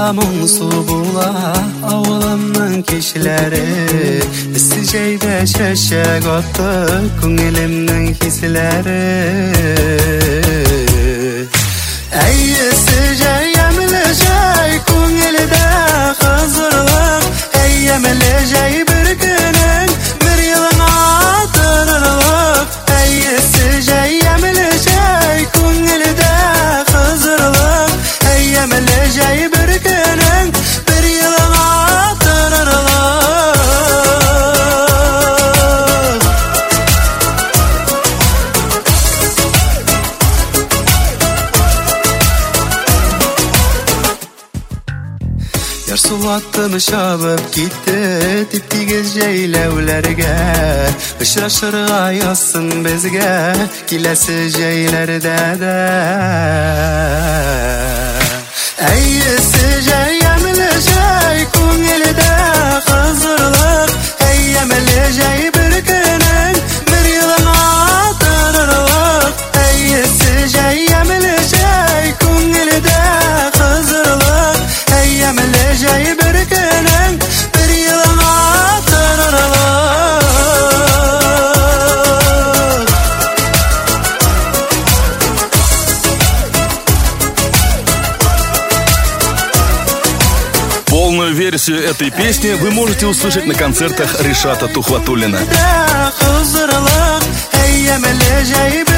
muңsu buла ауылымның кешілері Ісі жейді шешек отты көңілімнің хислері Әйесі жай әмілі жай көңілді қызырлық Әйемілі жай бір күнің бір елің атырылық Әйесі жай әмілі жай көңілді қызырлық Әйемілі жай бір күнің бір елің атырылық Яр сулаттым шабып кетті тип-тигез жайлауларга Ұшырашырға ясын бізге келесі жайларда да Әйесі жай әмілі жай көңілді қызырлық Әйемілі жай бір күнің бір елің атырылық Әйесі жай әмілі жай көңілді қызырлық Әйемілі жай бір күнің бір елің атырылық Полную версию этой песни вы можете услышать на концертах Ришата Тухватуллина.